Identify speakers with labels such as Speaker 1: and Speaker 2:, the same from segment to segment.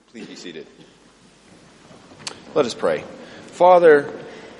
Speaker 1: Please be seated. Let us pray. Father,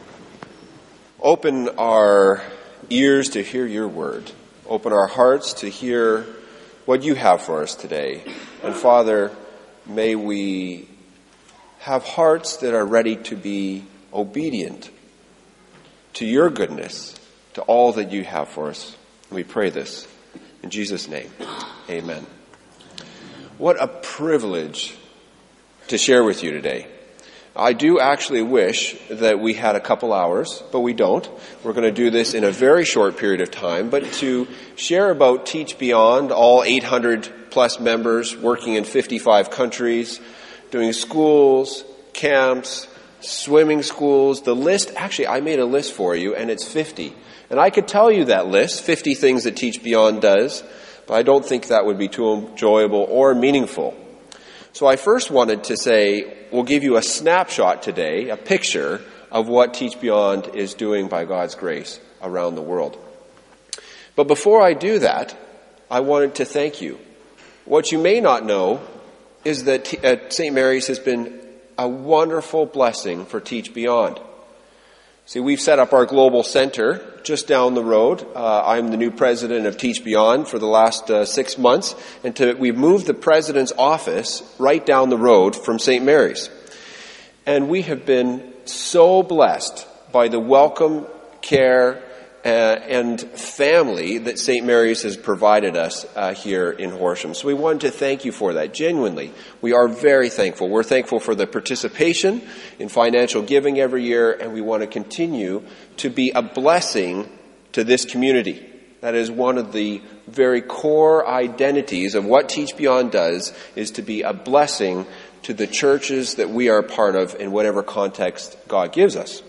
Speaker 1: open our ears to hear your word. Open our hearts to hear what you have for us today. And Father, may we have hearts that are ready to be obedient to your goodness, to all that you have for us. We pray this in Jesus' name. Amen. What a privilege to share with you today. I do actually wish that we had a couple hours, but we don't. We're going to do this in a very short period of time, but to share about Teach Beyond, all 800 plus members working in 55 countries, doing schools, camps, swimming schools, the list, actually I made a list for you and it's 50. And I could tell you that list, 50 things that Teach Beyond does, but I don't think that would be too enjoyable or meaningful. So I first wanted to say, we'll give you a snapshot today, a picture of what Teach Beyond is doing by God's grace around the world. But before I do that, I wanted to thank you. What you may not know is that St. Mary's has been a wonderful blessing for Teach Beyond. See, we've set up our global center just down the road. I'm the new president of Teach Beyond for the last 6 months, and we've moved the president's office right down the road from St. Mary's. And we have been so blessed by the welcome, care, and family that St. Mary's has provided us here in Horsham. So we wanted to thank you for that, genuinely. We are very thankful. We're thankful for the participation in financial giving every year, and we want to continue to be a blessing to this community. That is one of the very core identities of what Teach Beyond does, is to be a blessing to the churches that we are a part of in whatever context God gives us.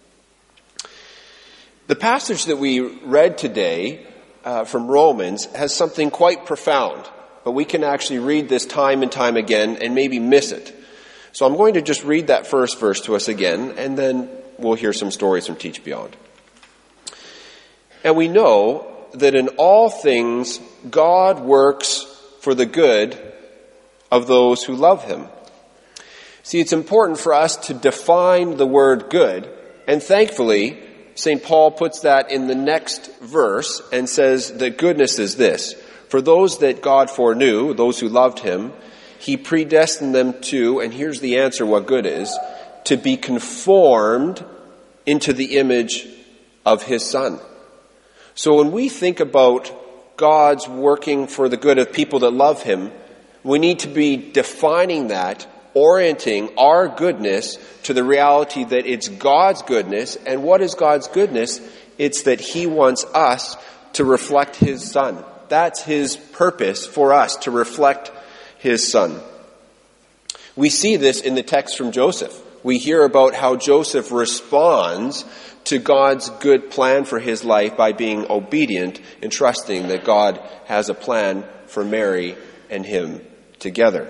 Speaker 1: The passage that we read today from Romans has something quite profound, but we can actually read this time and time again and maybe miss it. So I'm going to just read that first verse to us again, and then we'll hear some stories from Teach Beyond. And we know that in all things God works for the good of those who love him. See, it's important for us to define the word good, and thankfully St. Paul puts that in the next verse and says that goodness is this: for those that God foreknew, those who loved him, he predestined them to, and here's the answer what good is, to be conformed into the image of his Son. So when we think about God's working for the good of people that love him, we need to be defining that, orienting our goodness to the reality that it's God's goodness. And what is God's goodness? It's that he wants us to reflect his Son. That's his purpose for us, to reflect his Son. We see this in the text from Joseph. We hear about how Joseph responds to God's good plan for his life by being obedient and trusting that God has a plan for Mary and him together.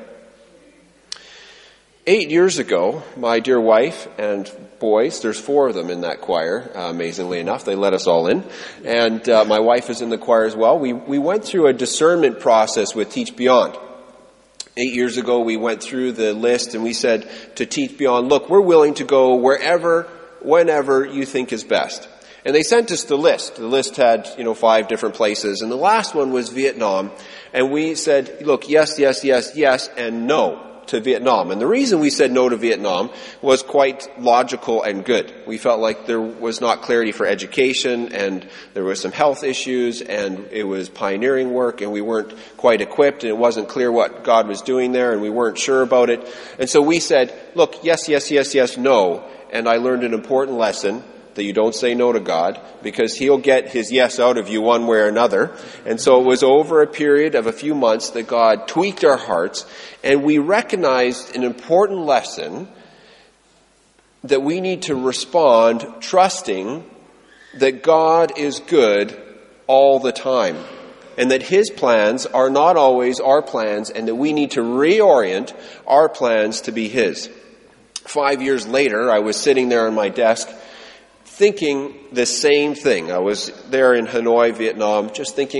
Speaker 1: 8 years ago, my dear wife and boys, there's 4 of them in that choir, amazingly enough, they let us all in, and my wife is in the choir as well. We went through a discernment process with Teach Beyond. 8 years ago, we went through the list and we said to Teach Beyond, look, we're willing to go wherever, whenever you think is best. And they sent us the list. The list had, 5 different places, and the last one was Vietnam. And we said, look, yes, yes, yes, yes, and no to Vietnam. And the reason we said no to Vietnam was quite logical and good. We felt like there was not clarity for education, and there was some health issues, and it was pioneering work, and we weren't quite equipped, and it wasn't clear what God was doing there, and we weren't sure about it. And so we said, look, yes, yes, yes, yes, no. And I learned an important lesson, that you don't say no to God, because he'll get his yes out of you one way or another. And so it was over a period of a few months that God tweaked our hearts, and we recognized an important lesson that we need to respond trusting that God is good all the time, and that his plans are not always our plans, and that we need to reorient our plans to be his. 5 years later, I was sitting there on my desk thinking the same thing. I was there in Hanoi, Vietnam, just thinking,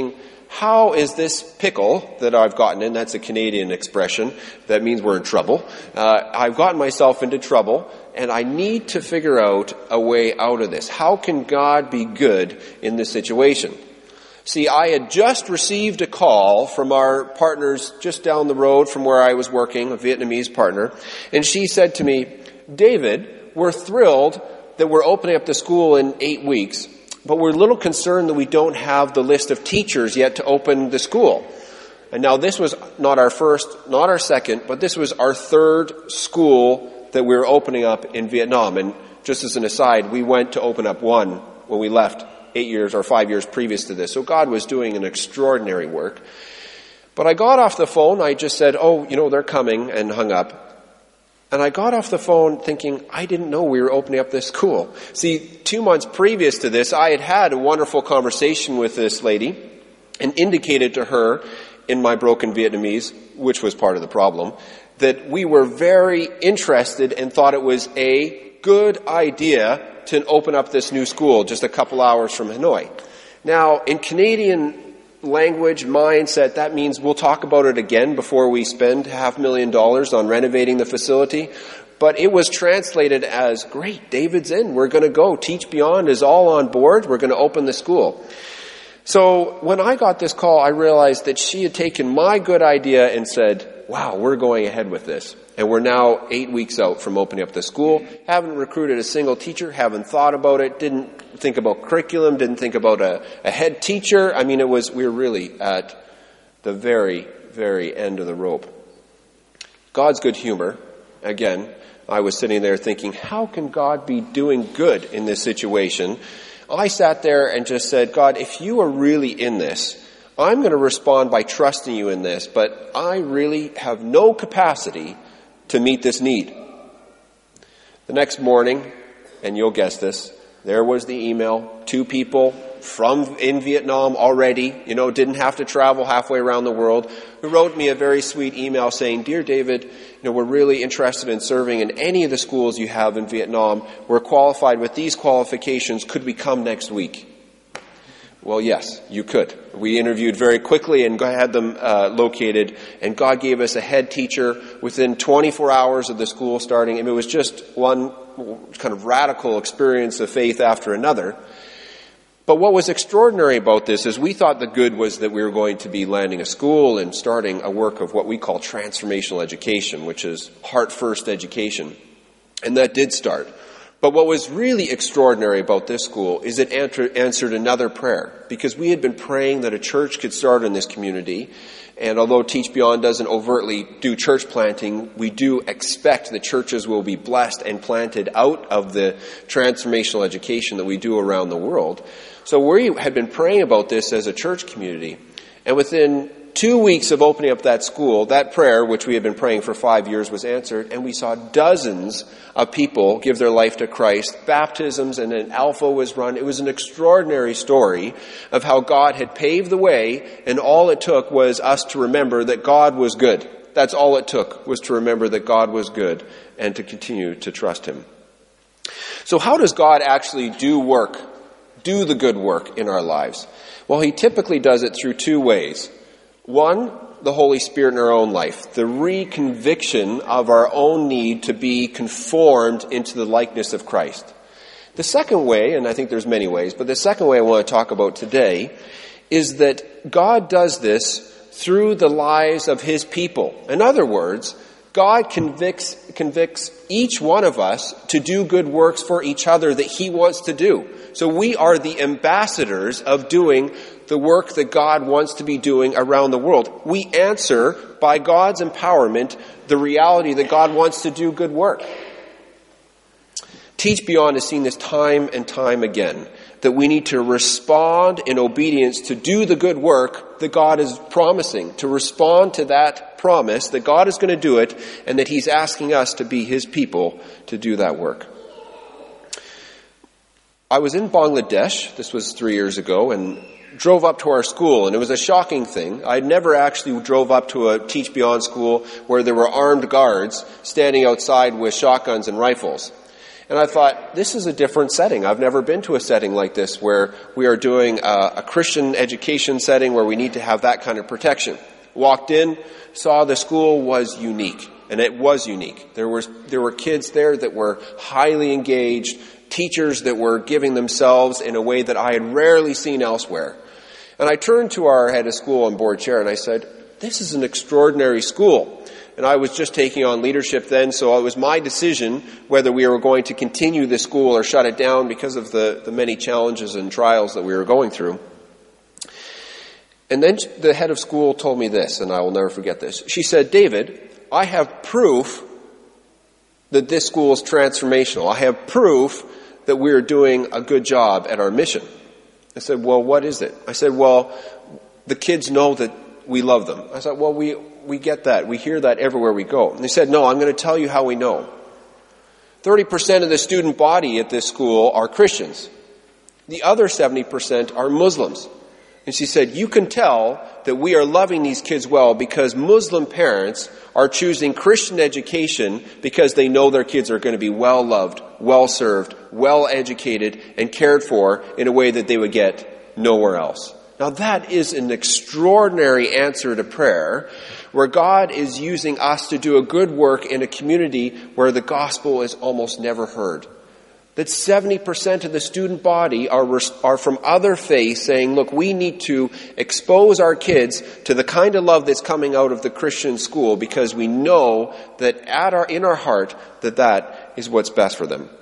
Speaker 1: how is this pickle that I've gotten in, that's a Canadian expression, that means we're in trouble. I've gotten myself into trouble, and I need to figure out a way out of this. How can God be good in this situation? See, I had just received a call from our partners just down the road from where I was working, a Vietnamese partner, and she said to me, David, we're thrilled that we're opening up the school in 8 weeks, but we're a little concerned that we don't have the list of teachers yet to open the school. And now this was not our first, not our second, but this was our third school that we were opening up in Vietnam. And just as an aside, we went to open up one when we left 8 years or 5 years previous to this. So God was doing an extraordinary work. But I got off the phone. I just said, they're coming, and hung up. And I got off the phone thinking, I didn't know we were opening up this school. See, 2 months previous to this, I had a wonderful conversation with this lady and indicated to her in my broken Vietnamese, which was part of the problem, that we were very interested and thought it was a good idea to open up this new school just a couple hours from Hanoi. Now, in Canadian language, mindset, that means we'll talk about it again before we spend $500,000 on renovating the facility. But it was translated as, great, David's in, we're going to go. Teach Beyond is all on board, we're going to open the school. So when I got this call, I realized that she had taken my good idea and said, wow, we're going ahead with this. And we're now 8 weeks out from opening up the school. Haven't recruited a single teacher, haven't thought about it, didn't think about curriculum, didn't think about a head teacher. I mean, we were really at the very, very end of the rope. God's good humor. Again, I was sitting there thinking, how can God be doing good in this situation? I sat there and just said, God, if you are really in this, I'm going to respond by trusting you in this, but I really have no capacity to meet this need. The next morning, and you'll guess this, there was the email. 2 people in Vietnam already, didn't have to travel halfway around the world, who wrote me a very sweet email saying, Dear David, we're really interested in serving in any of the schools you have in Vietnam. We're qualified with these qualifications. Could we come next week? Well, yes, you could. We interviewed very quickly and had them located, and God gave us a head teacher within 24 hours of the school starting. And it was just one kind of radical experience of faith after another. But what was extraordinary about this is we thought the good was that we were going to be landing a school and starting a work of what we call transformational education, which is heart-first education. And that did start. But what was really extraordinary about this school is it answered another prayer, because we had been praying that a church could start in this community. And although Teach Beyond doesn't overtly do church planting, we do expect that churches will be blessed and planted out of the transformational education that we do around the world. So we had been praying about this as a church community. And within 2 weeks of opening up that school, that prayer, which we had been praying for 5 years, was answered, and we saw dozens of people give their life to Christ, baptisms, and an alpha was run. It was an extraordinary story of how God had paved the way, and all it took was us to remember that God was good. That's all it took, was to remember that God was good and to continue to trust Him. So how does God actually do the good work in our lives? Well, He typically does it through 2 ways. One, the Holy Spirit in our own life, the reconviction of our own need to be conformed into the likeness of Christ. The second way, and I think there's many ways, but the second way I want to talk about today is that God does this through the lives of His people. In other words, God convicts each one of us to do good works for each other that He wants to do. So we are the ambassadors of doing the work that God wants to be doing around the world. We answer, by God's empowerment, the reality that God wants to do good work. Teach Beyond has seen this time and time again, that we need to respond in obedience to do the good work that God is promising, to respond to that promise that God is going to do it, and that He's asking us to be His people to do that work. I was in Bangladesh, this was 3 years ago, and drove up to our school, and it was a shocking thing. I'd never actually drove up to a Teach Beyond school where there were armed guards standing outside with shotguns and rifles. And I thought, this is a different setting. I've never been to a setting like this where we are doing a Christian education setting where we need to have that kind of protection. Walked in, saw the school was unique. And it was unique. There were kids there that were highly engaged, teachers that were giving themselves in a way that I had rarely seen elsewhere. And I turned to our head of school and board chair and I said, this is an extraordinary school. And I was just taking on leadership then, so it was my decision whether we were going to continue the school or shut it down because of the many challenges and trials that we were going through. And then the head of school told me this, and I will never forget this. She said, David, I have proof that this school is transformational. I have proof that we are doing a good job at our mission. I said, well, what is it? I said, well, the kids know that we love them. I said, well, we get that. We hear that everywhere we go. And they said, no, I'm going to tell you how we know. 30% of the student body at this school are Christians. The other 70% are Muslims. And she said, you can tell that we are loving these kids well because Muslim parents are choosing Christian education because they know their kids are going to be well loved, well served, well educated, and cared for in a way that they would get nowhere else. Now that is an extraordinary answer to prayer, where God is using us to do a good work in a community where the gospel is almost never heard. That 70% of the student body are from other faiths saying, look, we need to expose our kids to the kind of love that's coming out of the Christian school because we know that in our heart that is what's best for them.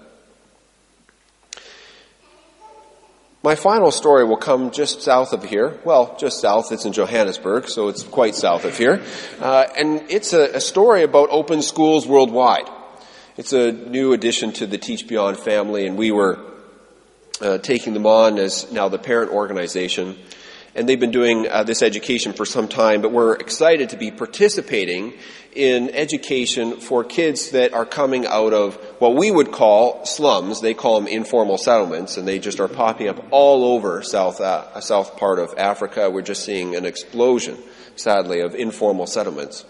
Speaker 1: My final story will come just south of here. Well, just south. It's in Johannesburg, so it's quite south of here. And it's a story about open schools worldwide. It's a new addition to the Teach Beyond family, and we were taking them on as now the parent organization. And they've been doing this education for some time, but we're excited to be participating in education for kids that are coming out of what we would call slums. They call them informal settlements, and they just are popping up all over south part of Africa. We're just seeing an explosion, sadly, of informal settlements.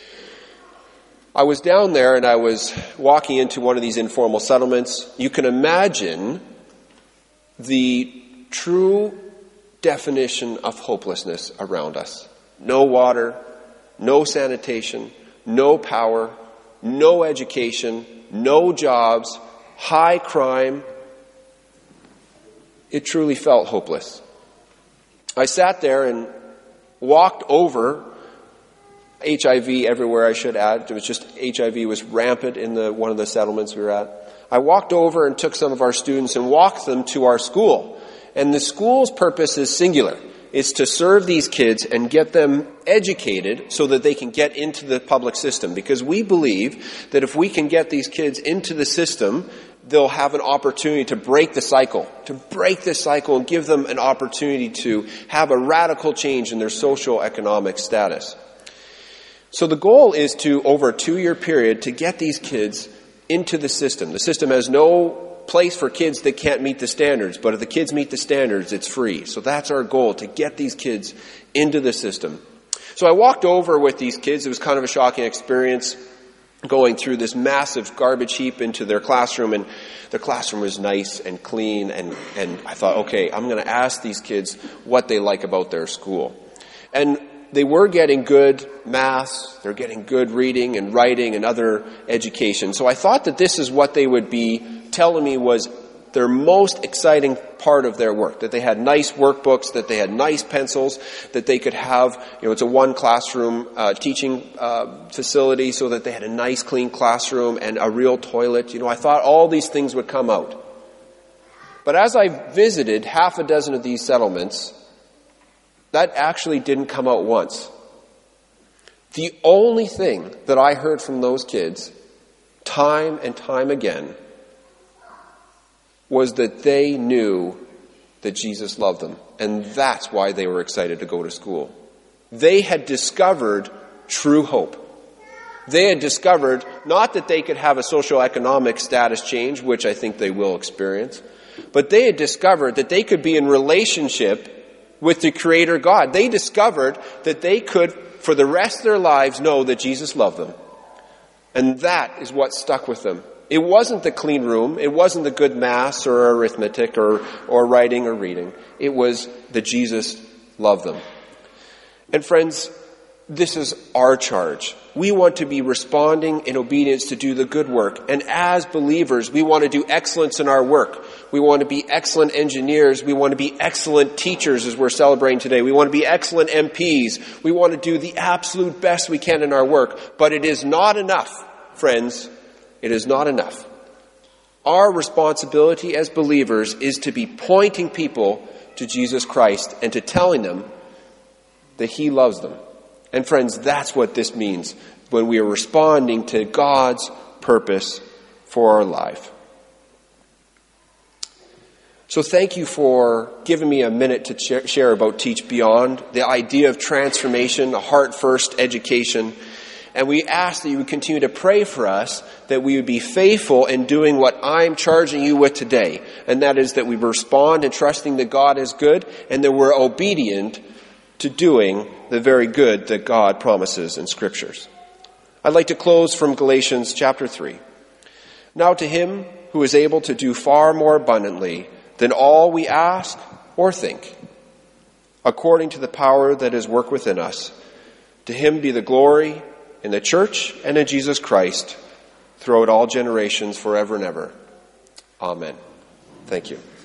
Speaker 1: I was down there and I was walking into one of these informal settlements. You can imagine the true definition of hopelessness around us. No water, no sanitation, no power, no education, no jobs, high crime. It truly felt hopeless. I sat there and walked over HIV everywhere, I should add. It was just HIV was rampant in one of the settlements we were at. I walked over and took some of our students and walked them to our school. And the school's purpose is singular. It's to serve these kids and get them educated so that they can get into the public system. Because we believe that if we can get these kids into the system, they'll have an opportunity to break the cycle and give them an opportunity to have a radical change in their social economic status. So the goal is to, over a 2-year period, to get these kids into the system. The system has no place for kids that can't meet the standards, but if the kids meet the standards, it's free. So that's our goal, to get these kids into the system. So I walked over with these kids. It was kind of a shocking experience, going through this massive garbage heap into their classroom, and their classroom was nice and clean, and I thought, okay, I'm going to ask these kids what they like about their school. And they were getting good math, they're getting good reading and writing and other education. So I thought that this is what they would be telling me was their most exciting part of their work, that they had nice workbooks, that they had nice pencils, that they could have, it's a one classroom teaching facility, so that they had a nice clean classroom and a real toilet. I thought all these things would come out. But as I visited half a dozen of these settlements, that actually didn't come out once. The only thing that I heard from those kids, time and time again, was that they knew that Jesus loved them. And that's why they were excited to go to school. They had discovered true hope. They had discovered not that they could have a socioeconomic status change, which I think they will experience, but they had discovered that they could be in relationship with the Creator God. They discovered that they could, for the rest of their lives, know that Jesus loved them. And that is what stuck with them. It wasn't the clean room. It wasn't the good maths or arithmetic or writing or reading. It was that Jesus loved them. And friends, this is our charge. We want to be responding in obedience to do the good work. And as believers, we want to do excellence in our work. We want to be excellent engineers. We want to be excellent teachers as we're celebrating today. We want to be excellent MPs. We want to do the absolute best we can in our work. But it is not enough, friends. It is not enough. Our responsibility as believers is to be pointing people to Jesus Christ and to telling them that He loves them. And friends, that's what this means when we are responding to God's purpose for our life. So thank you for giving me a minute to share about Teach Beyond, the idea of transformation, a heart-first education. And we ask that you would continue to pray for us, that we would be faithful in doing what I'm charging you with today. And that is that we respond in trusting that God is good and that we're obedient to doing the very good that God promises in Scriptures. I'd like to close from Galatians chapter 3. Now to Him who is able to do far more abundantly than all we ask or think, according to the power that is worked within us, to Him be the glory in the church and in Jesus Christ throughout all generations, forever and ever. Amen. Thank you.